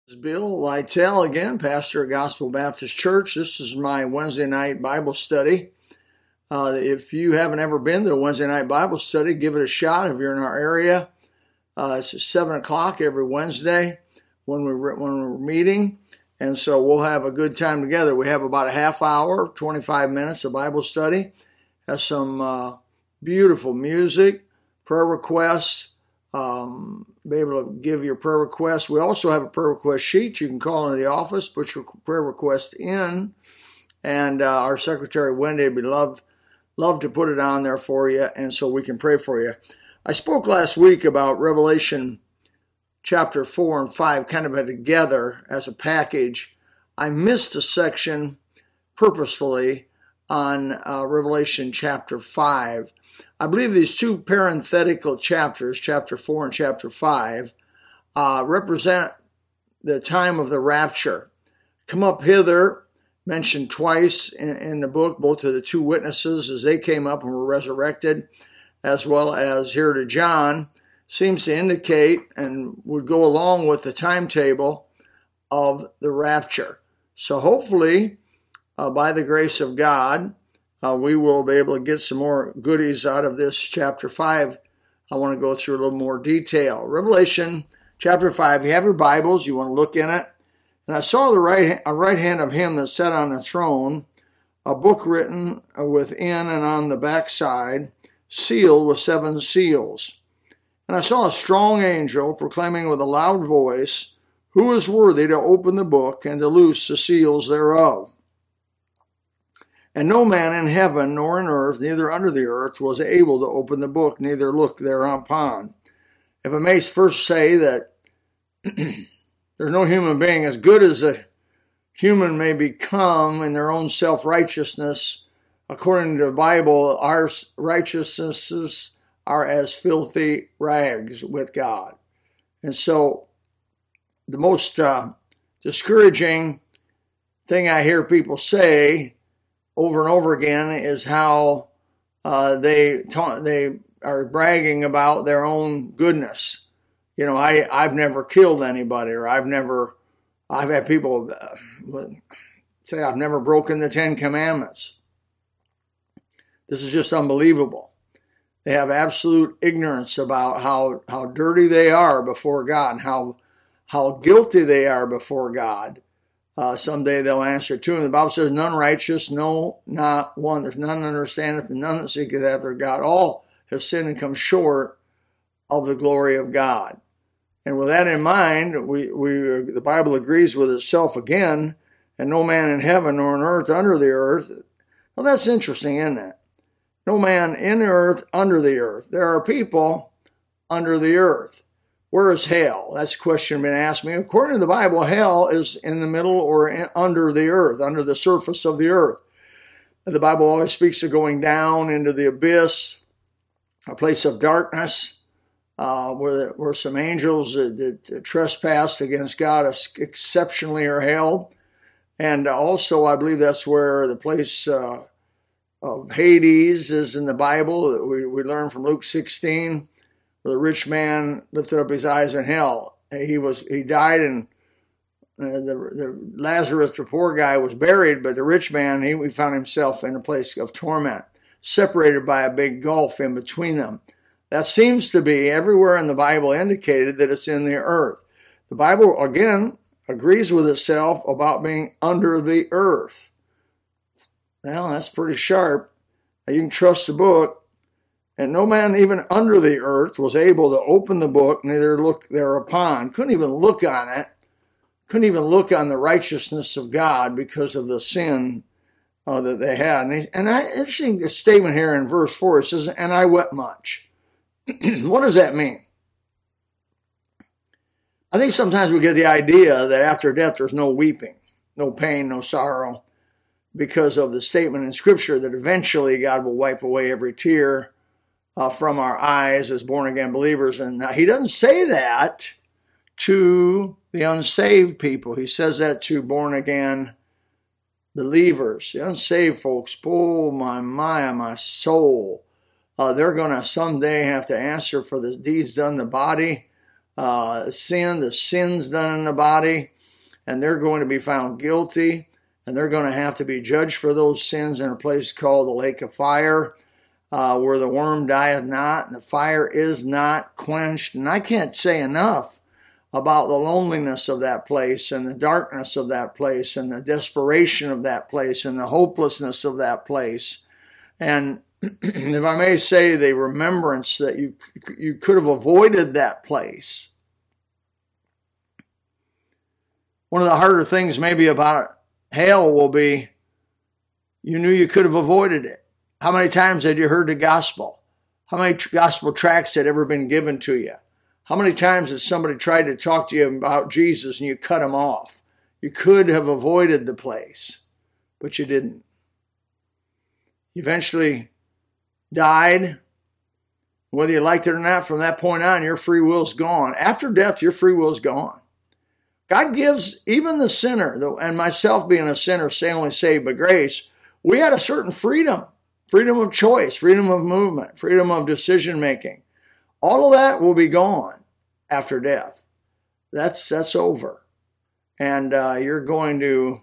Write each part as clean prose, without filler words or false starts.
This is Bill Lytell again, pastor at Gospel Baptist Church. This is my Wednesday night Bible study. If you haven't ever been to a Wednesday night Bible study, give it a shot if you're in our area. It's at 7 o'clock every Wednesday when we're meeting, and so we'll have a good time together. We have about a half hour, 25 minutes of Bible study. Has some beautiful music, prayer requests. Be able to give your prayer requests. We also have a prayer request sheet. You can call into the office, put your prayer request in, and our secretary Wendy would love to put it on there for you, and so we can pray for you. I spoke last week about Revelation chapter 4 and 5 kind of together as a package. I missed a section purposefully on Revelation chapter 5. I believe these two parenthetical chapters, chapter 4 and chapter 5, represent the time of the rapture. Come up hither, mentioned twice in the book, both of the two witnesses as they came up and were resurrected, as well as here to John, seems to indicate and would go along with the timetable of the rapture. So hopefully, by the grace of God, we will be able to get some more goodies out of this chapter 5. I want to go through a little more detail. Revelation chapter 5, you have your Bibles, you want to look in it. And I saw the right hand of him that sat on the throne, a book written within and on the backside, sealed with 7 seals. And I saw a strong angel proclaiming with a loud voice, "Who is worthy to open the book and to loose the seals thereof?" And no man in heaven, nor in earth, neither under the earth, was able to open the book, neither look thereupon. If I may first say that there's no human being as good as a human may become in their own self-righteousness. According to the Bible, our righteousnesses are as filthy rags with God. And so the most discouraging thing I hear people say over and over again is how they are bragging about their own goodness. You know, I've never killed anybody, or I've had people say I've never broken the 10 Commandments. This is just unbelievable. They have absolute ignorance about how dirty they are before God, and how guilty they are before God. Someday they'll answer to him. The Bible says, "None righteous, no, not one. There's none that understandeth, and none that seeketh after God. All have sinned and come short of the glory of God." And with that in mind, the Bible agrees with itself again, and no man in heaven nor on earth under the earth. Well, that's interesting, isn't it? No man in the earth under the earth. There are people under the earth. Where is hell? That's a question been asked me. According to the Bible, hell is in the middle or under the earth, under the surface of the earth. The Bible always speaks of going down into the abyss, a place of darkness, where some angels that trespassed against God exceptionally are held. And also, I believe that's where the place of Hades is in the Bible. We learn from Luke 16. The rich man lifted up his eyes in hell. He died, and the Lazarus, the poor guy, was buried, but the rich man, he found himself in a place of torment, separated by a big gulf in between them. That seems to be everywhere in the Bible indicated that it's in the earth. The Bible, again, agrees with itself about being under the earth. Well, that's pretty sharp. You can trust the book. And no man even under the earth was able to open the book, neither look thereupon. Couldn't even look on it. Couldn't even look on the righteousness of God because of the sin that they had. And interesting statement here in verse 4, it says, "And I wept much." What does that mean? I think sometimes we get the idea that after death there's no weeping, no pain, no sorrow, because of the statement in Scripture that eventually God will wipe away every tear from our eyes as born-again believers. And he doesn't say that to the unsaved people. He says that to born-again believers. The unsaved folks, oh, my soul. They're going to someday have to answer for the deeds done in the body, the sins done in the body. and they're going to be found guilty, and they're going to have to be judged for those sins in a place called the lake of fire, where the worm dieth not, and the fire is not quenched. And I can't say enough about the loneliness of that place, and the darkness of that place, and the desperation of that place, and the hopelessness of that place. And if I may say, the remembrance that you could have avoided that place. One of the harder things maybe about hell will be, you knew you could have avoided it. How many times had you heard the gospel? How many gospel tracts had ever been given to you? How many times has somebody tried to talk to you about Jesus and you cut them off? You could have avoided the place, but you didn't. You eventually died. Whether you liked it or not, from that point on, your free will's gone. After death, your free will's gone. God gives even the sinner, and myself being a sinner, only saved by grace, we had a certain freedom of choice, freedom of movement, freedom of decision making. All of that will be gone after death. That's over. And you're going to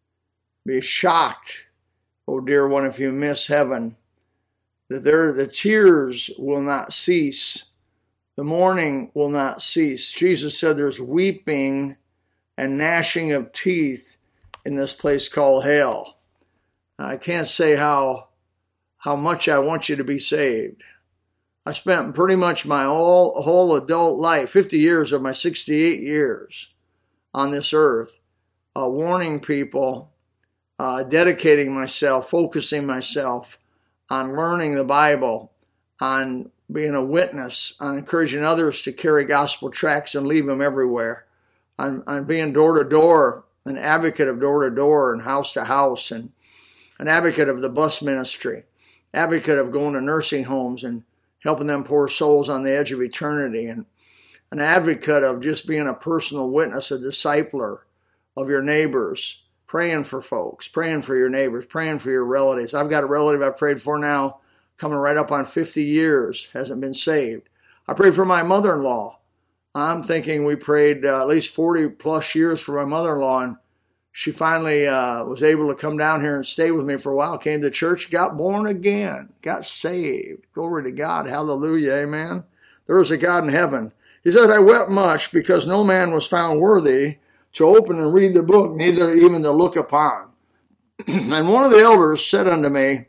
be shocked, oh dear one, if you miss heaven, that the tears will not cease. The mourning will not cease. Jesus said there's weeping and gnashing of teeth in this place called hell. I can't say how much I want you to be saved. I spent pretty much my whole adult life, 50 years of my 68 years on this earth, warning people, dedicating myself, focusing myself on learning the Bible, on being a witness, on encouraging others to carry gospel tracts and leave them everywhere, on being door to door, an advocate of door to door and house to house, and an advocate of the bus ministry, advocate of going to nursing homes and helping them poor souls on the edge of eternity, and an advocate of just being a personal witness, a discipler of your neighbors, praying for folks, praying for your neighbors, praying for your relatives. I've got a relative I've prayed for now, coming right up on 50 years, hasn't been saved. I prayed for my mother-in-law. I'm thinking we prayed at least 40 plus years for my mother-in-law, and she finally was able to come down here and stay with me for a while, came to church, got born again, got saved. Glory to God. Hallelujah. Amen. There is a God in heaven. He said, I wept much because no man was found worthy to open and read the book, neither even to look upon. And one of the elders said unto me,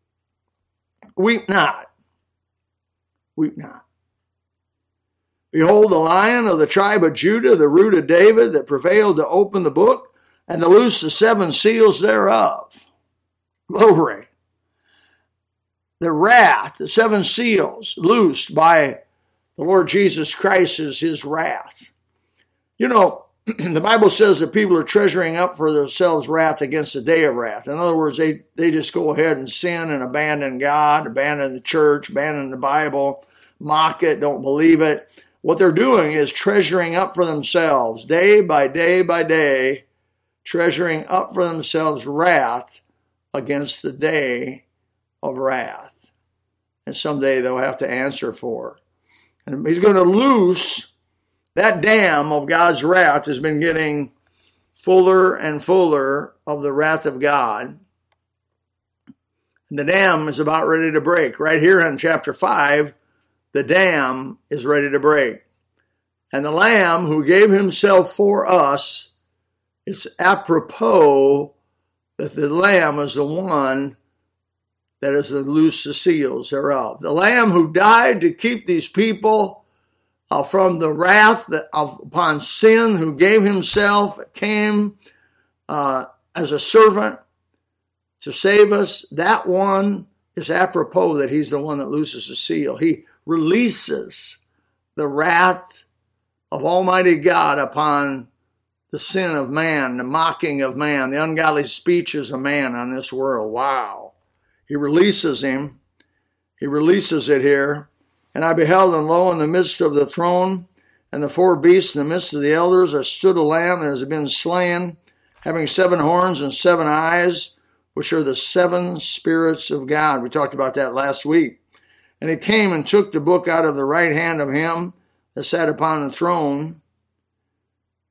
weep not, weep not. Behold, the Lion of the tribe of Judah, the root of David, that prevailed to open the book and to loose the 7 seals thereof. Glory. The wrath, the 7 seals, loosed by the Lord Jesus Christ is his wrath. You know, the Bible says that people are treasuring up for themselves wrath against the day of wrath. In other words, they just go ahead and sin and abandon God, abandon the church, abandon the Bible, mock it, don't believe it. What they're doing is treasuring up for themselves, day by day by day, treasuring up for themselves wrath against the day of wrath. And someday they'll have to answer for. And he's going to loose that dam of God's wrath. Has been getting fuller and fuller of the wrath of God. And the dam is about ready to break. Right here in chapter 5, the dam is ready to break. And the Lamb who gave himself for us, it's apropos that the Lamb is the one that is to loose the seals thereof. The Lamb who died to keep these people from the wrath upon sin, who gave himself, came as a servant to save us. That one is apropos that he's the one that looses the seal. He releases the wrath of Almighty God upon the sin of man, the mocking of man, the ungodly speeches of man on this world. Wow. He releases him. He releases it here. And I beheld, and lo, in the midst of the throne and the 4 beasts, in the midst of the elders, there stood a lamb that has been slain, having 7 horns and 7 eyes, which are the 7 spirits of God. We talked about that last week. And he came and took the book out of the right hand of him that sat upon the throne.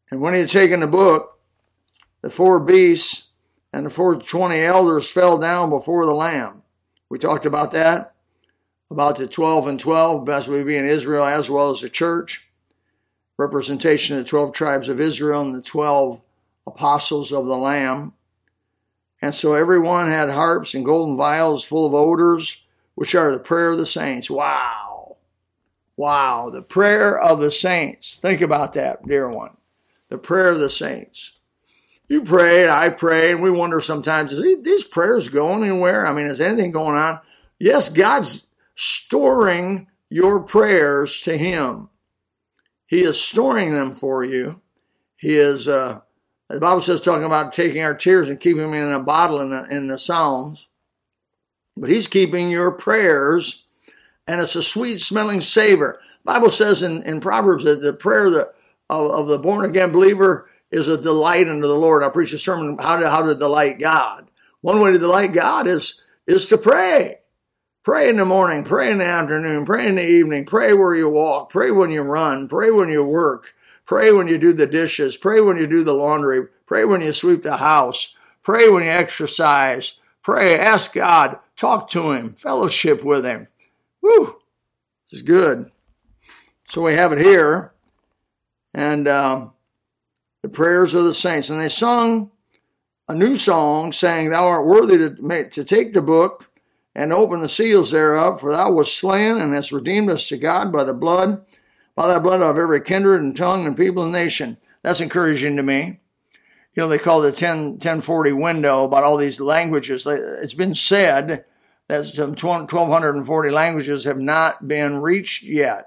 And when he had taken the book, the 4 beasts and the 420 elders fell down before the Lamb. We talked about that, about the 12 and 12, best we be in Israel as well as the church. Representation of the 12 tribes of Israel and the 12 apostles of the Lamb. And so everyone had harps and golden vials full of odors, which are the prayer of the saints. Wow. Wow. The prayer of the saints. Think about that, dear one. The prayer of the saints. You pray, I pray, and we wonder sometimes, is these prayers going anywhere? I mean, is anything going on? Yes, God's storing your prayers to him. He is storing them for you. He is, the Bible says, talking about taking our tears and keeping them in a bottle in the Psalms. But he's keeping your prayers, and it's a sweet smelling savor. The Bible says in Proverbs that the prayer of the born again believer is a delight unto the Lord. I preached a sermon how to delight God. One way to delight God is to pray. Pray in the morning, pray in the afternoon, pray in the evening, pray where you walk, pray when you run, pray when you work, pray when you do the dishes, pray when you do the laundry, pray when you sweep the house, pray when you exercise, pray, ask God, talk to him, fellowship with him. Woo! This is good. So we have it here, and the prayers of the saints. And they sung a new song, saying, Thou art worthy to take the book and open the seals thereof, for thou wast slain and hast redeemed us to God by thy blood of every kindred and tongue and people and nation. That's encouraging to me. You know, they call it the 1040 window about all these languages. It's been said that some 1,240 languages have not been reached yet.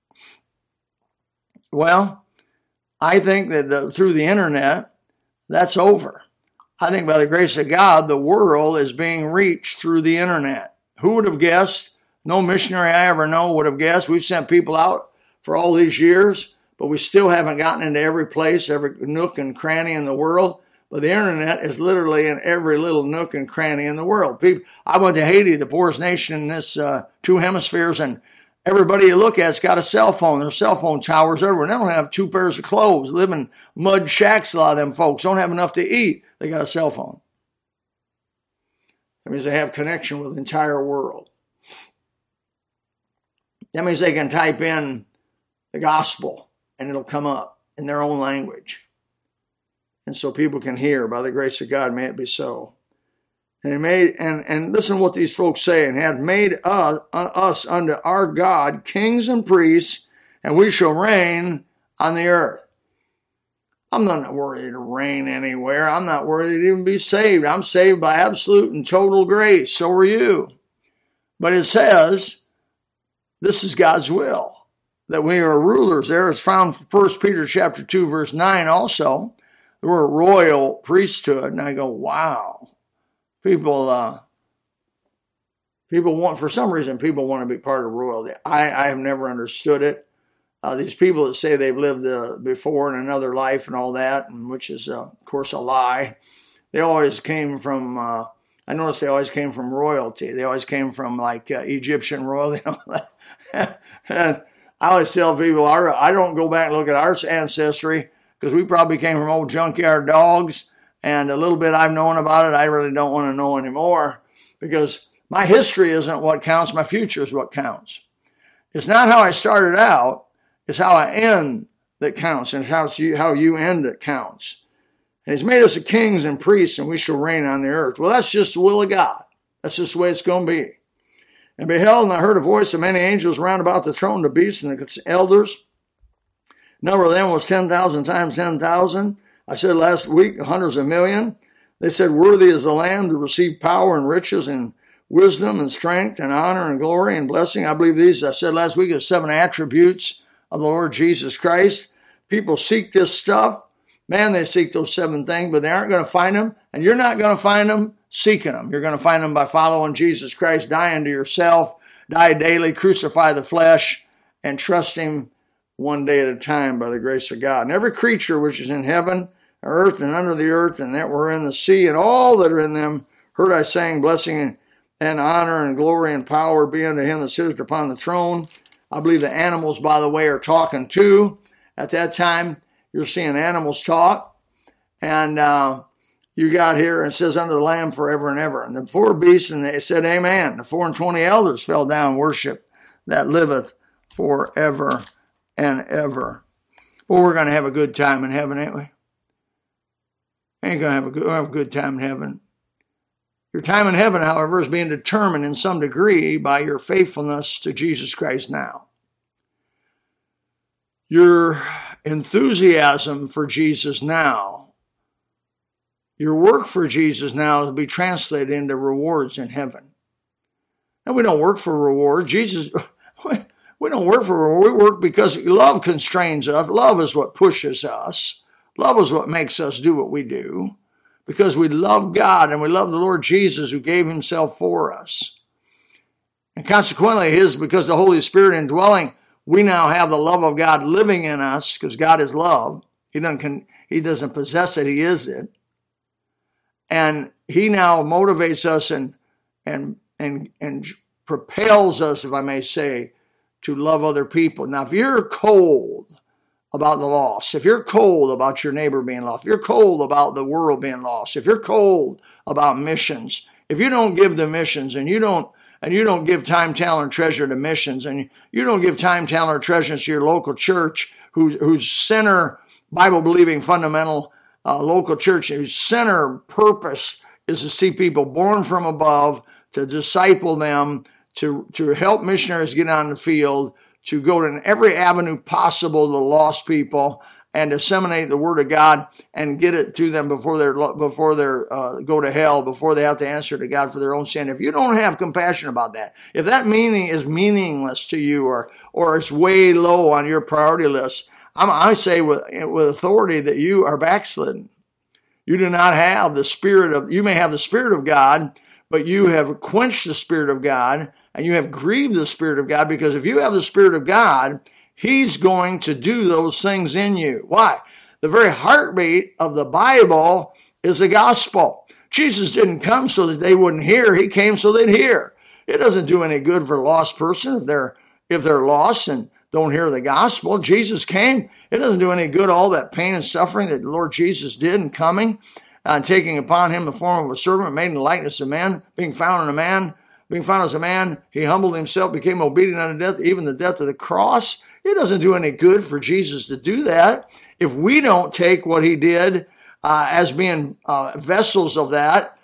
Well, I think that through the internet, that's over. I think by the grace of God, the world is being reached through the internet. Who would have guessed? No missionary I ever know would have guessed. We've sent people out for all these years, but we still haven't gotten into every place, every nook and cranny in the world. But the internet is literally in every little nook and cranny in the world. I went to Haiti, the poorest nation in this 2 hemispheres, and everybody you look at's got a cell phone. There's cell phone towers everywhere. They don't have 2 pairs of clothes. Live in mud shacks, a lot of them folks. Don't have enough to eat. They got a cell phone. That means they have connection with the entire world. That means they can type in the gospel and it'll come up in their own language. And so people can hear, by the grace of God, may it be so. And listen to what these folks say, and have made us unto our God kings and priests, and we shall reign on the earth. I'm not worthy to reign anywhere. I'm not worthy to even be saved. I'm saved by absolute and total grace. So are you. But it says, this is God's will, that we are rulers. There is found 1 Peter chapter 2, verse 9 also. We're a royal priesthood. And I go, wow. People want, for some reason, people want to be part of royalty. I have never understood it. These people that say they've lived before in another life and all that, and which is, of course, a lie. They always came from, I noticed they always came from royalty. They always came from, like, Egyptian royalty and all that. And I always tell people, I don't go back and look at our ancestry, because we probably came from old junkyard dogs, and a little bit I've known about it, I really don't want to know anymore, because my history isn't what counts, my future is what counts. It's not how I started out, it's how I end that counts, and it's how you end that counts. And he's made us a kings and priests, and we shall reign on the earth. Well, that's just the will of God. That's just the way it's going to be. And beheld, and I heard a voice of many angels round about the throne, the beasts and the elders. Number of them was 10,000 times 10,000. I said last week, hundreds of million. They said, worthy is the Lamb to receive power and riches and wisdom and strength and honor and glory and blessing. I believe these, I said last week, are 7 attributes of the Lord Jesus Christ. People seek this stuff. Man, they seek those 7 things, but they aren't going to find them. And you're not going to find them seeking them. You're going to find them by following Jesus Christ, dying to yourself, die daily, crucify the flesh, and trust him one day at a time by the grace of God. And every creature which is in heaven, earth, and under the earth, and that were in the sea, and all that are in them, heard I saying, blessing and honor and glory and power be unto him that sitteth upon the throne. I believe the animals, by the way, are talking too. At that time, you're seeing animals talk. And you got here, and it says, under the Lamb forever and ever. And the four beasts, and they said, amen. The 24 elders fell down and worship that liveth forever and ever. Well, we're going to have a good time in heaven, ain't we? Ain't going to have a good time in heaven. Your time in heaven, however, is being determined in some degree by your faithfulness to Jesus Christ now. Your enthusiasm for Jesus now, your work for Jesus now will be translated into rewards in heaven. And we don't work for reward. We don't work for reward. We work because love constrains us. Love is what pushes us. Love is what makes us do what we do. Because we love God and we love the Lord Jesus who gave himself for us. And consequently, because the Holy Spirit indwelling, we now have the love of God living in us, because God is love. He doesn't possess it, he is it. And he now motivates us and propels us, if I may say, to love other people. Now, if you're cold about the loss, if you're cold about your neighbor being lost, if you're cold about the world being lost, if you're cold about missions, if you don't give the missions and you don't give time, talent, treasure to missions, and you don't give time, talent, treasure to your local church, whose center, Bible-believing, fundamental local church, whose center purpose is to see people born from above, to disciple them, to help missionaries get on the field, to go in every avenue possible to lost people and disseminate the word of God and get it to them before they go to hell, before they have to answer to God for their own sin. If you don't have compassion about that, if that meaning is meaningless to you or it's way low on your priority list, I say with authority that you are backslidden. You do not have the Spirit of, you may have the Spirit of God, but you have quenched the Spirit of God and you have grieved the Spirit of God, because if you have the Spirit of God, he's going to do those things in you. Why? The very heartbeat of the Bible is the gospel. Jesus didn't come so that they wouldn't hear. He came so they'd hear. It doesn't do any good for a lost person if they're lost and don't hear the gospel. Jesus came. It doesn't do any good, all that pain and suffering that the Lord Jesus did in coming and taking upon him the form of a servant, made in the likeness of man, being found as a man, he humbled himself, became obedient unto death, even the death of the cross. It doesn't do any good for Jesus to do that if we don't take what he did as being vessels of that,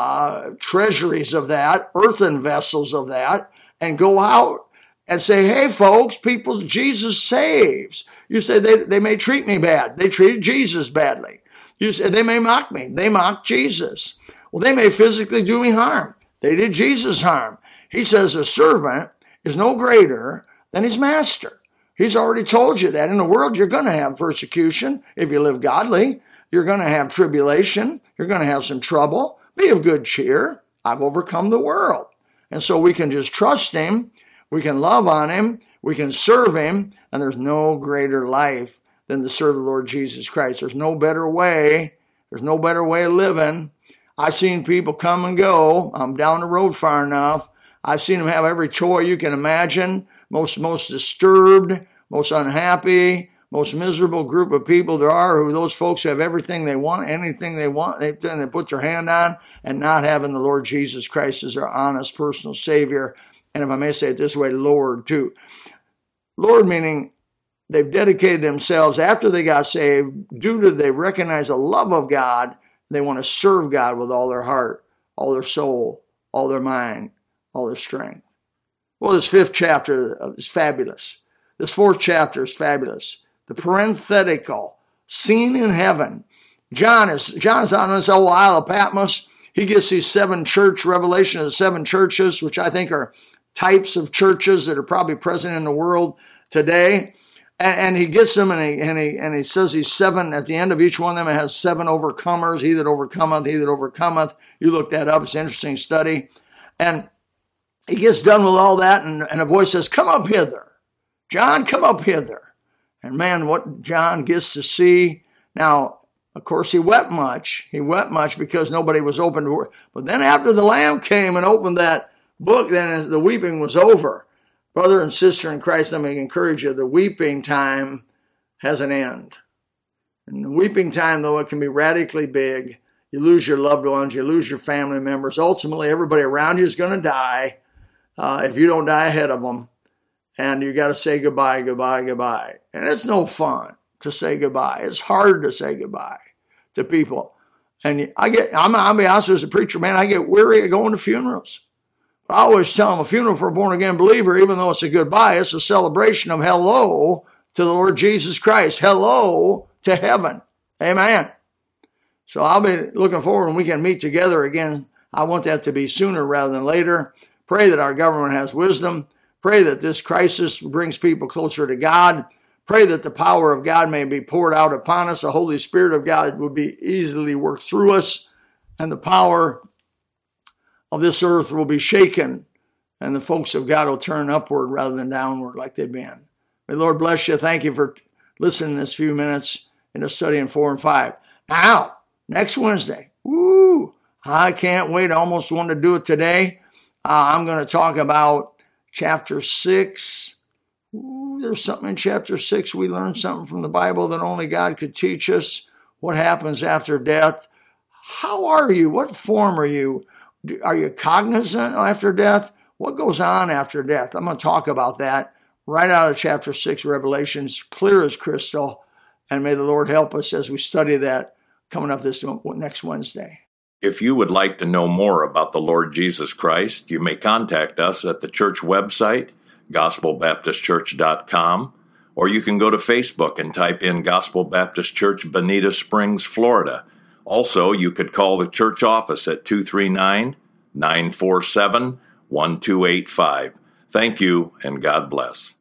treasuries of that, earthen vessels of that, and go out and say, hey, folks, people, Jesus saves. You say they may treat me bad. They treated Jesus badly. You say they may mock me. They mocked Jesus. Well, they may physically do me harm. They did Jesus harm. He says a servant is no greater than his master. He's already told you that in the world you're going to have persecution if you live godly. You're going to have tribulation. You're going to have some trouble. Be of good cheer. I've overcome the world. And so we can just trust him. We can love on him. We can serve him. And there's no greater life than to serve the Lord Jesus Christ. There's no better way. There's no better way of living. I've seen people come and go. I'm down the road far enough. I've seen them have every toy you can imagine. Most disturbed, most unhappy, most miserable group of people there are, who those folks have everything they want, anything they want, they put their hand on, and not having the Lord Jesus Christ as their honest personal Savior. And if I may say it this way, Lord too. Lord meaning they've dedicated themselves after they got saved, they recognize the love of God. They want to serve God with all their heart, all their soul, all their mind, all their strength. Well, this fifth chapter is fabulous. This fourth chapter is fabulous. The parenthetical, seen in heaven. John is on this old Isle of Patmos. He gets these revelation of the seven churches, which I think are types of churches that are probably present in the world today. And he gets them, and he says these seven, at the end of each one of them, it has seven overcomers. He that overcometh, he that overcometh. You look that up. It's an interesting study. And he gets done with all that, and a voice says, come up hither. John, come up hither. And man, what John gets to see. Now, of course, he wept much. He wept much because nobody was open to it. But then after the Lamb came and opened that book, then the weeping was over. Brother and sister in Christ, let me encourage you, the weeping time has an end. In the weeping time, though, it can be radically big. You lose your loved ones, you lose your family members. Ultimately, everybody around you is going to die if you don't die ahead of them. And you got to say goodbye, goodbye, goodbye. And it's no fun to say goodbye. It's hard to say goodbye to people. And I'll be honest, as a preacher, man, I get weary of going to funerals. But I always tell them a funeral for a born-again believer, even though it's a goodbye, it's a celebration of hello to the Lord Jesus Christ. Hello to heaven. Amen. So I'll be looking forward when we can meet together again. I want that to be sooner rather than later. Pray that our government has wisdom. Pray that this crisis brings people closer to God. Pray that the power of God may be poured out upon us. The Holy Spirit of God will be easily worked through us, and the power of this earth will be shaken, and the folks of God will turn upward rather than downward like they've been. May the Lord bless you. Thank you for listening this few minutes in a study in 4 and 5. Now, next Wednesday, I can't wait. I almost wanted to do it today. I'm going to talk about chapter 6. There's something in chapter 6. We learned something from the Bible that only God could teach us. What happens after death? How are you? What form are you? Are you cognizant after death? What goes on after death? I'm going to talk about that right out of chapter 6, Revelations, clear as crystal. And may the Lord help us as we study that coming up this next Wednesday. If you would like to know more about the Lord Jesus Christ, you may contact us at the church website, gospelbaptistchurch.com, or you can go to Facebook and type in Gospel Baptist Church, Bonita Springs, Florida. Also, you could call the church office at 239-947-1285. Thank you, and God bless.